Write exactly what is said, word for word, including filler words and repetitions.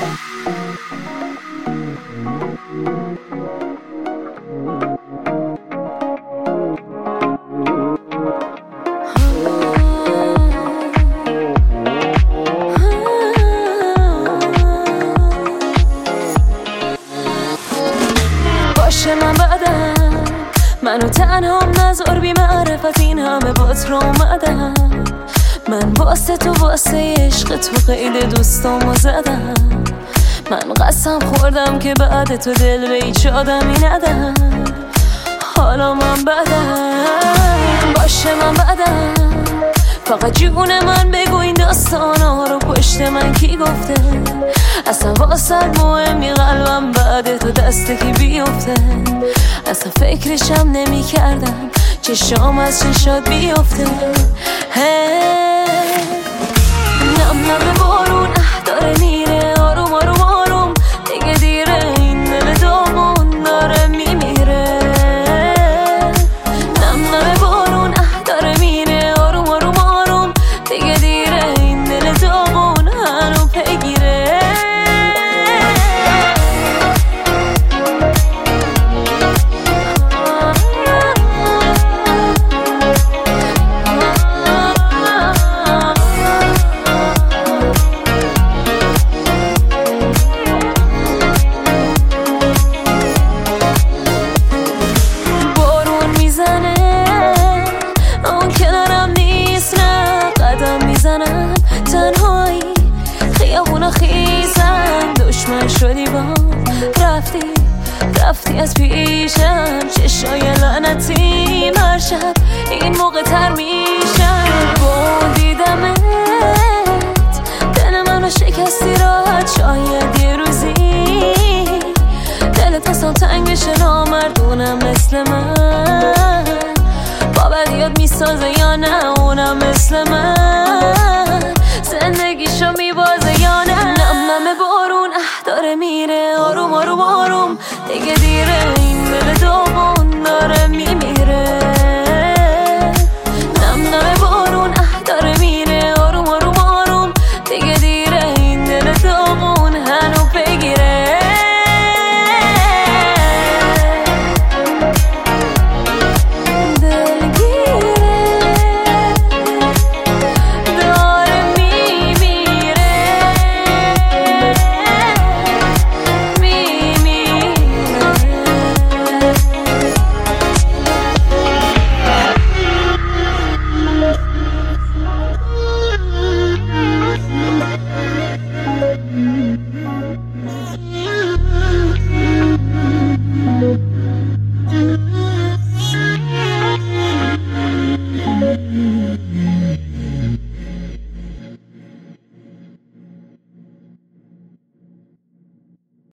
باشه من بدم، منو تنها نذار بی معرفت، این همه بات رو اومدم. من واسه تو واسه عشق تو قید دوستامو زدم. من قسم خوردم که بعد تو دل به هیچ آدمی ندم. حالا من بدم، باشه من بدم، فقط جون من بگو این داستانا رو پشت من کی گفته؟ اصلا واسه مهمی قلبم بعد تو دست کی بیفته؟ اصلا فکرشم نمی کردم چشام از چشات بیفته. نم نم بارون داره میره آروم آروم آروم، دیگه دیره این دل داغون داره میمیره. نم نم بارون داره میره آروم آروم آروم، دیگه دیره این دل داغون هنو پیگیره. تنهایی خیابونا خیزم، دشمن شدی با رفتی رفتی از پیشم. چشای لعنتی هر شب